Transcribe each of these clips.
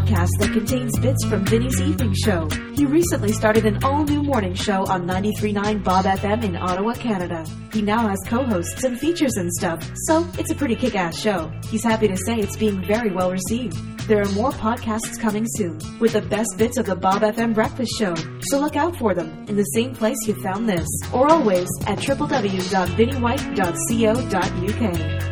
podcast that contains bits from Vinny's evening show. He recently started an all-new morning show on 93.9 Bob FM in Ottawa, Canada. He now has co-hosts and features and stuff, so it's a pretty kick-ass show. He's happy to say it's being very well received. There are more podcasts coming soon, with the best bits of the Bob FM breakfast show, so look out for them in the same place you found this, or always at www.vinnywhite.co.uk.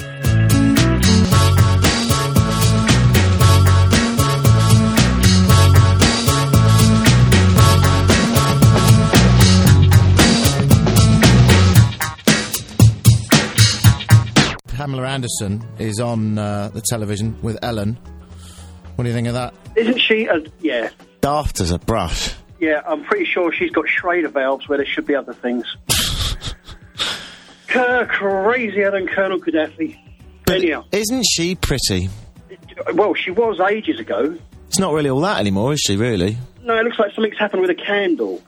Pamela Anderson is on the television with Ellen. What do you think of that? Isn't she? Yeah. Daft as a brush. Yeah, I'm pretty sure she's got Schrader valves where there should be other things. Crazier than Colonel Gaddafi. Anyhow. Isn't she pretty? Well, she was ages ago. It's not really all that anymore, is she, really? No, it looks like something's happened with a candle.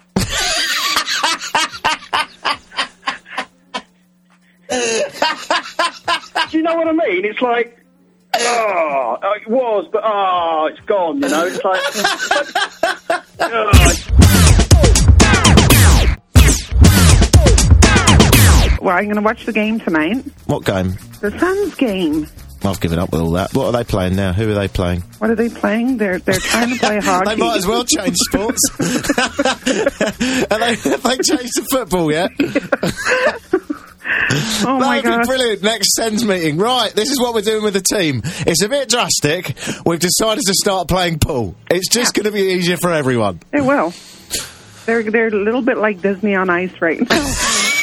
Do you know what I mean? It's like, it was, but it's gone, you know? It's like, Well, I'm going to watch the game tonight. What game? The Suns game. I've given up with all that. What are they playing now? Who are they playing? What are they playing? They're trying to play hockey. They might as well change sports. Have they changed to football yet? Oh my God. That'd be brilliant. Next Sens meeting. Right, this is what we're doing with the team. It's a bit drastic. We've decided to start playing pool. It's just going to be easier for everyone. It will. They're a little bit like Disney on Ice right now.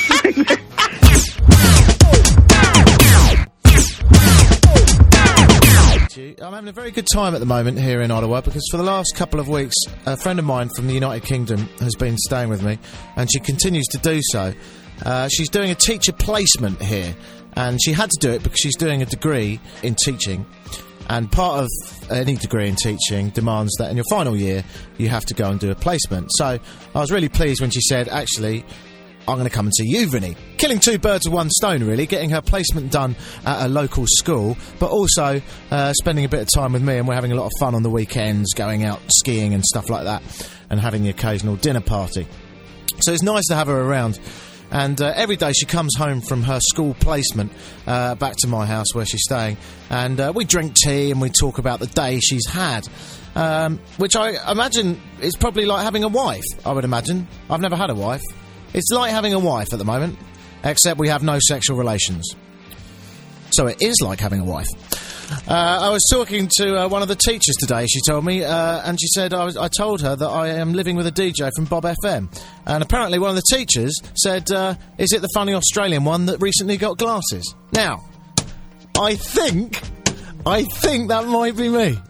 I'm having a very good time at the moment here in Ottawa because for the last couple of weeks a friend of mine from the United Kingdom has been staying with me and she continues to do so. She's doing a teacher placement here and she had to do it because she's doing a degree in teaching, and part of any degree in teaching demands that in your final year you have to go and do a placement. So I was really pleased when she said, actually, I'm going to come and see you, Vinny. Killing two birds with one stone, really. Getting her placement done at a local school, but also spending a bit of time with me, and we're having a lot of fun on the weekends, going out skiing and stuff like that, and having the occasional dinner party. So it's nice to have her around. And every day she comes home from her school placement back to my house where she's staying, and we drink tea and we talk about the day she's had, which I imagine is probably like having a wife, I would imagine. I've never had a wife. It's like having a wife at the moment, except we have no sexual relations. So it is like having a wife. I was talking to one of the teachers today, she told me, and she said I told her that I am living with a DJ from Bob FM. And apparently one of the teachers said, is it the funny Australian one that recently got glasses? Now, I think that might be me.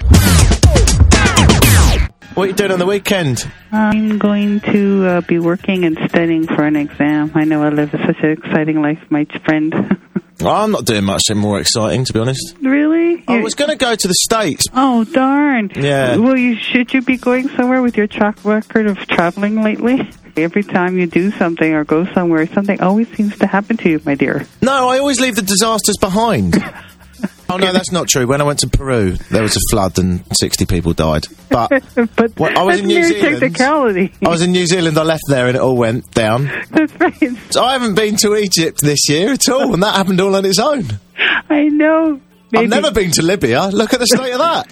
What are you doing on the weekend? I'm going to be working and studying for an exam. I know I live such an exciting life, my friend. Well, I'm not doing much more exciting, to be honest. Really? I was going to go to the States. Oh, darn. Yeah. Well, should you be going somewhere with your track record of traveling lately? Every time you do something or go somewhere, something always seems to happen to you, my dear. No, I always leave the disasters behind. Oh, no, that's not true. When I went to Peru, there was a flood and 60 people died. But I was in New Zealand. Technicality. I was in New Zealand, I left there and it all went down. That's right. So I haven't been to Egypt this year at all, and that happened all on its own. I know. Maybe. I've never been to Libya. Look at the state of that.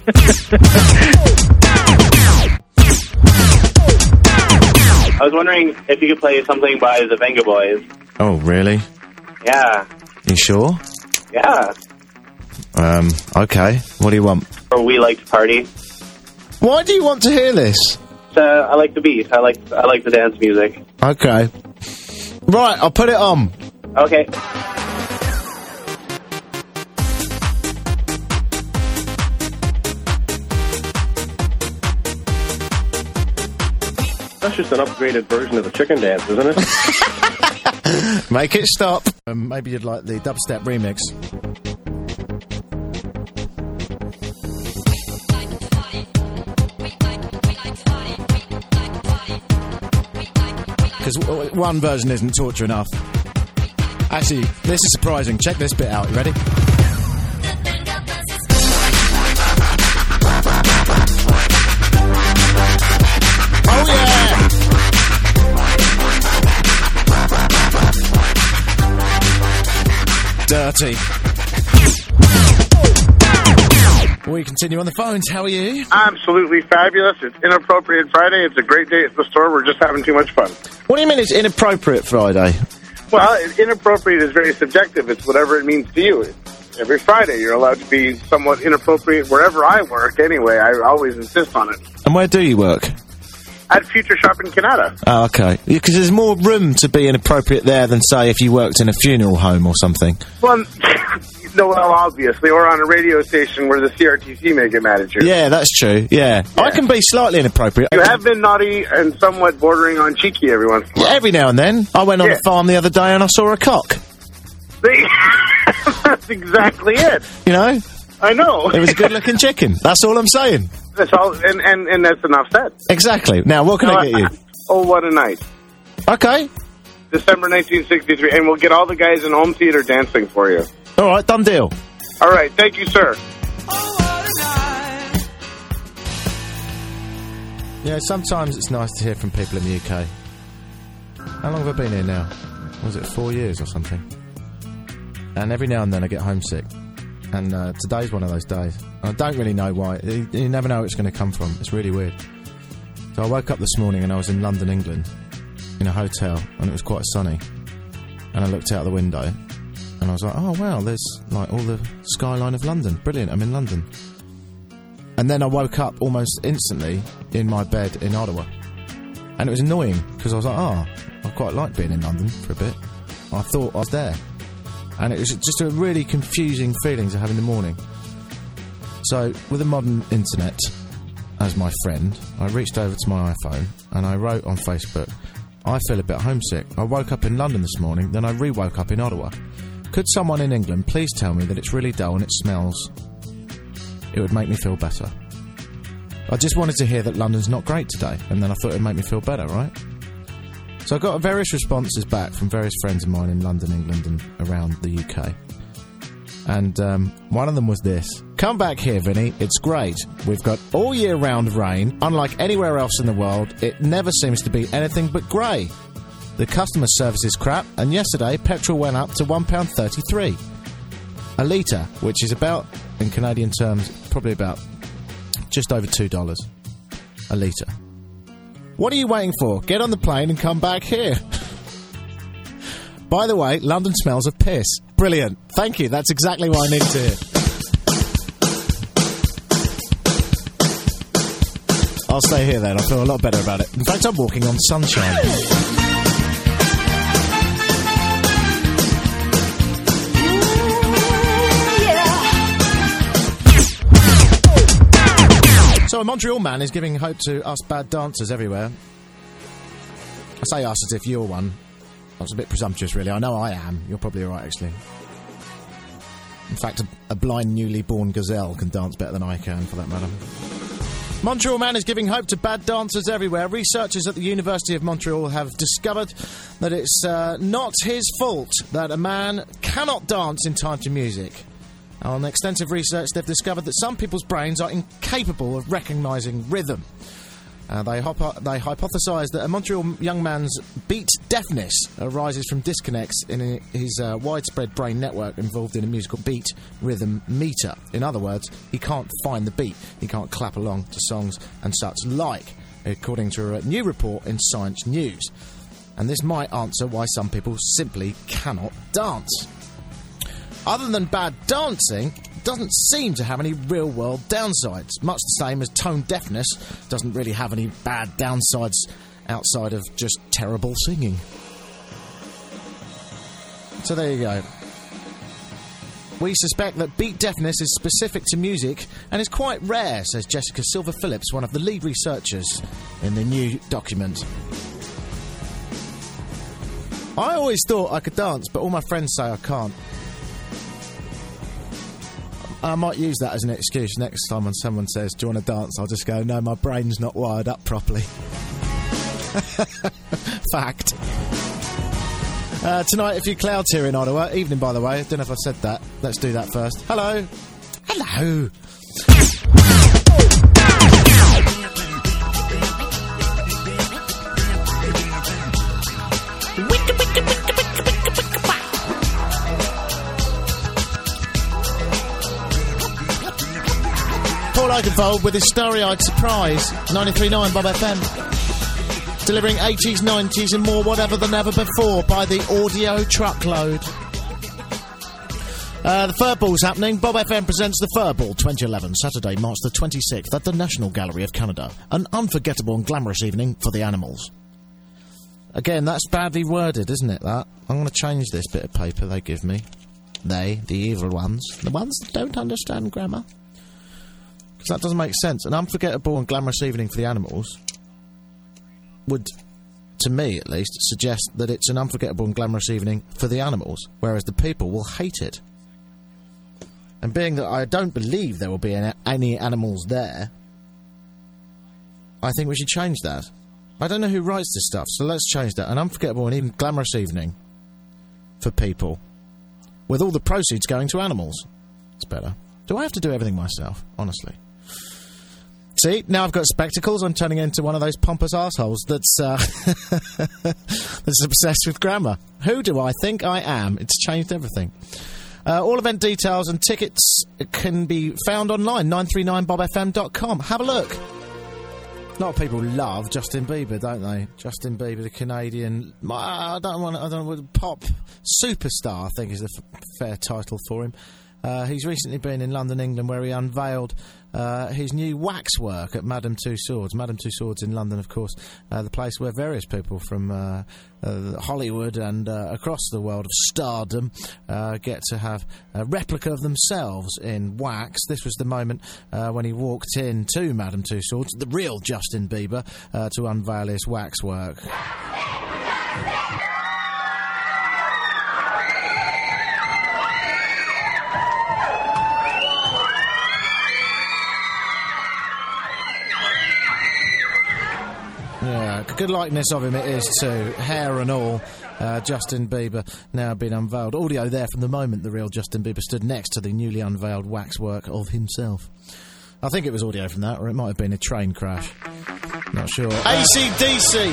I was wondering if you could play something by the Venga Boys. Oh, really? Yeah. You sure? Yeah. Okay. What do you want? Or We Like to Party. Why do you want to hear this? I like the beat. I like the dance music. Okay. Right, I'll put it on. Okay. That's just an upgraded version of the chicken dance, isn't it? Make it stop. Maybe you'd like the dubstep remix. Because one version isn't torture enough. Actually, this is surprising. Check this bit out. You ready? dirty. We continue on the phones. How are you? Absolutely fabulous. It's Inappropriate Friday. It's a great day at the store. We're just having too much fun. What do you mean it's Inappropriate Friday? Well, inappropriate is very subjective. It's whatever it means to you. Every Friday, you're allowed to be somewhat inappropriate wherever I work. Anyway, I always insist on it. And where do you work? At Future Shop in Canada. Oh, okay. Because there's more room to be inappropriate there than, say, if you worked in a funeral home or something. Well, no, well, obviously, or on a radio station where the CRTC may get mad at you. Yeah, that's true. Yeah. I can be slightly inappropriate. You have been naughty and somewhat bordering on cheeky every once in a while. Every now and then. I went on the farm the other day and I saw a cock. That's exactly it. You know? I know. It was a good-looking chicken. That's all I'm saying. That's all, and that's enough said. Exactly. Now, what can I get you? Oh, what a night. Okay. December 1963, and we'll get all the guys in home theater dancing for you. All right, done deal. All right, thank you, sir. Yeah, sometimes it's nice to hear from people in the UK. How long have I been here now? Was it 4 years or something? And every now and then I get homesick. And today's one of those days. I don't really know why. You never know where it's going to come from. It's really weird. So I woke up this morning and I was in London, England, in a hotel, and it was quite sunny. And I looked out the window, and I was like, oh, wow, there's, like, all the skyline of London. Brilliant, I'm in London. And then I woke up almost instantly in my bed in Ottawa. And it was annoying, because I was like, oh, I quite like being in London for a bit. I thought I was there. And it was just a really confusing feeling to have in the morning. So, with the modern internet as my friend, I reached over to my iPhone and I wrote on Facebook, I feel a bit homesick. I woke up in London this morning, then I re-woke up in Ottawa. Could someone in England please tell me that it's really dull and it smells? It would make me feel better. I just wanted to hear that London's not great today, and then I thought it would make me feel better, right? So I got various responses back from various friends of mine in London, England, and around the UK. And one of them was this. Come back here, Vinny. It's great. We've got all year round rain. Unlike anywhere else in the world, it never seems to be anything but grey. The customer service is crap, and yesterday petrol went up to £1.33 a litre, which is about, in Canadian terms, probably about just over $2 a litre. What are you waiting for? Get on the plane and come back here. By the way, London smells of piss. Brilliant. Thank you. That's exactly what I need to hear. I'll stay here then. I feel a lot better about it. In fact, I'm walking on sunshine. So a Montreal man is giving hope to us bad dancers everywhere. I say us as if you're one. That's a bit presumptuous, really. I know I am. You're probably right, actually. In fact, a blind, newly born gazelle can dance better than I can, for that matter. Montreal man is giving hope to bad dancers everywhere. Researchers at the University of Montreal have discovered that it's not his fault that a man cannot dance in time to music. On extensive research, they've discovered that some people's brains are incapable of recognising rhythm. They hypothesise that a Montreal young man's beat deafness arises from disconnects in his widespread brain network involved in a musical beat rhythm meter. In other words, he can't find the beat. He can't clap along to songs and such like, according to a new report in Science News. And this might answer why some people simply cannot dance. Other than bad dancing, it doesn't seem to have any real-world downsides. Much the same as tone deafness doesn't really have any bad downsides outside of just terrible singing. So there you go. We suspect that beat deafness is specific to music and is quite rare, says Jessica Silver-Phillips, one of the lead researchers in the new document. I always thought I could dance, but all my friends say I can't. I might use that as an excuse next time when someone says, do you want to dance? I'll just go, no, my brain's not wired up properly. Fact. Tonight, a few clouds here in Ottawa. Evening, by the way. I don't know if I said that. Let's do that first. Hello. Hello. Eichenfold with his starry-eyed surprise. 93.9 Bob FM. Delivering 80s, 90s and more whatever than ever before by the audio truckload. The Furball's happening. Bob FM presents the Furball 2011, Saturday, March the 26th at the National Gallery of Canada. An unforgettable and glamorous evening for the animals. Again, that's badly worded, isn't it, that? I'm going to change this bit of paper they give me. They, the evil ones. The ones that don't understand grammar. Because that doesn't make sense. An unforgettable and glamorous evening for the animals would, to me at least, suggest that it's an unforgettable and glamorous evening for the animals, whereas the people will hate it. And being that I don't believe there will be any animals there, I think we should change that. I don't know who writes this stuff, so let's change that. An unforgettable and even glamorous evening for people, with all the proceeds going to animals. It's better. Do I have to do everything myself? Honestly. See, now I've got spectacles, I'm turning into one of those pompous arseholes that's that's obsessed with grammar. Who do I think I am? It's changed everything. All event details and tickets can be found online, 939bobfm.com. Have a look. A lot of people love Justin Bieber, don't they? Justin Bieber, the Canadian... pop superstar, I think is the fair title for him. He's recently been in London, England, where he unveiled his new waxwork at Madame Tussauds. Madame Tussauds in London, of course, the place where various people from Hollywood and across the world of stardom get to have a replica of themselves in wax. This was the moment when he walked in to Madame Tussauds, the real Justin Bieber, to unveil his waxwork. Yeah, good likeness of him it is too, hair and all. Justin Bieber now been unveiled. Audio there from the moment the real Justin Bieber stood next to the newly unveiled waxwork of himself. I think it was audio from that, or it might have been a train crash. Not sure. AC/DC!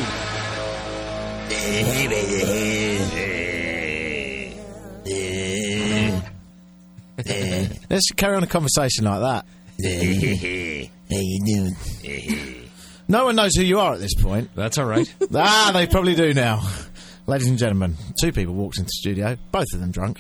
Let's carry on a conversation like that. How you doing? No one knows who you are at this point. That's all right. They probably do now. Ladies and gentlemen, two people walked into the studio, both of them drunk.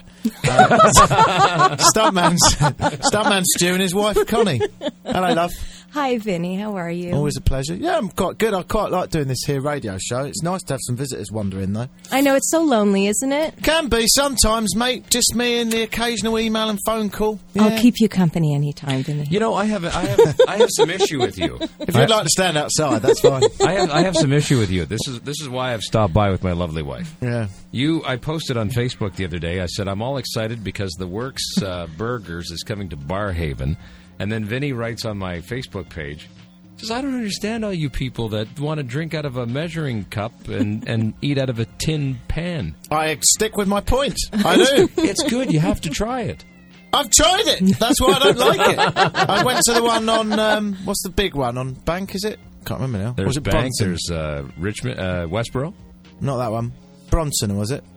Stuntman Stu and his wife Connie. Hello, love. Hi, Vinny. How are you? Always a pleasure. Yeah, I'm quite good. I quite like doing this here radio show. It's nice to have some visitors wander in, though. I know, it's so lonely, isn't it? Can be sometimes, mate. Just me and the occasional email and phone call. Yeah. I'll keep you company anytime, Vinny. You know, I have some issue with you. If you'd like to stand outside, that's fine. I have some issue with you. This is why I've stopped by with my lovely wife. Yeah. I posted on Facebook the other day. I said I'm all excited because the Works Burgers is coming to Barhaven, and then Vinny writes on my Facebook page, says, I don't understand all you people that want to drink out of a measuring cup and eat out of a tin pan. I stick with my point. I do. It's good. You have to try it. I've tried it. That's why I don't like it. I went to the one on, what's the big one? On Bank, is it? Can't remember now. There's was it Bank, Bronson? there's Richmond, Westboro. Not that one. Bronson, was it?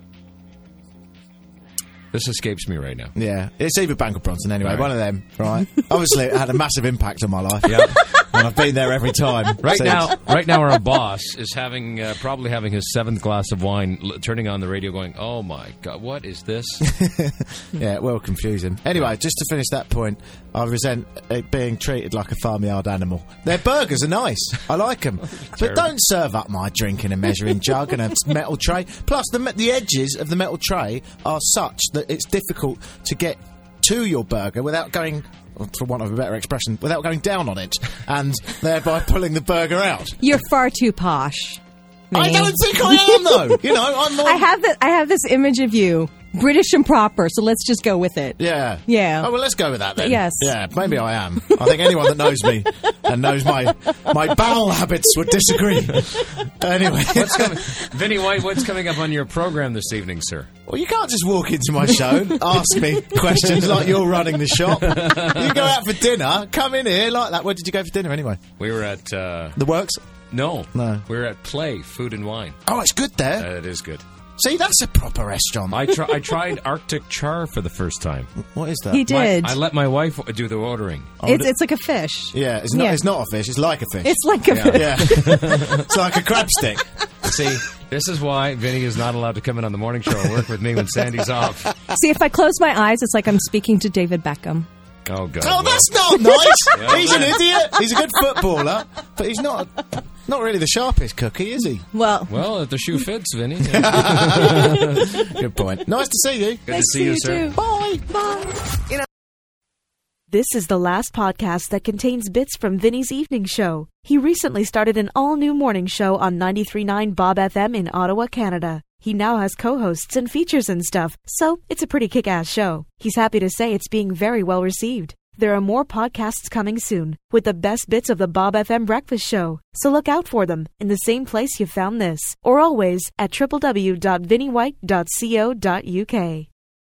This escapes me right now. Yeah. It's either Bank or Bronson anyway. Right. One of them, right? Obviously, it had a massive impact on my life. Yeah. And I've been there every time. Right now, our boss is having probably having his 7th glass of wine, turning on the radio, going, "Oh my God, what is this?" Yeah, it will confuse him. Anyway, just to finish that point, I resent it being treated like a farmyard animal. Their burgers are nice. I like them, but don't serve up my drink in a measuring jug and a metal tray. Plus, the edges of the metal tray are such that it's difficult to get to your burger without going, for want of a better expression, without going down on it, and thereby pulling the burger out. You're far too posh, Vinny. I don't think I am, though. You know, I'm more... I have this image of you, British and proper, so let's just go with it. Yeah. Yeah. Oh, well, let's go with that, then. Yes. Yeah, maybe I am. I think anyone that knows me and knows my bowel habits would disagree. Anyway. Vinny White, what's coming up on your program this evening, sir? Well, you can't just walk into my show and ask me questions like you're running the shop. You go out for dinner, come in here like that. Where did you go for dinner, anyway? We were at... The Works? No. No. We were at Play, Food and Wine. Oh, it's good there. It is good. See, that's a proper restaurant. I tried Arctic char for the first time. What is that? He did. I let my wife do the ordering. It's like a fish. Yeah, it's not. Yeah. It's not a fish. It's like a fish. It's like a fish. Yeah, it's like a crab stick. See, this is why Vinny is not allowed to come in on the morning show and work with me when Sandy's off. See, if I close my eyes, it's like I'm speaking to David Beckham. Oh, God. Oh, that's not nice. He's an idiot. He's a good footballer, but he's not really the sharpest cookie, is he? Well, if the shoe fits, Vinny. Good point. Nice to see you. Good to see you, sir. too. Bye. Bye. This is the last podcast that contains bits from Vinny's evening show. He recently started an all-new morning show on 93.9 Bob FM in Ottawa, Canada. He now has co-hosts and features and stuff, so it's a pretty kick-ass show. He's happy to say it's being very well received. There are more podcasts coming soon, with the best bits of the Bob FM Breakfast Show. So look out for them in the same place you found this, or always at www.vinnywhite.co.uk.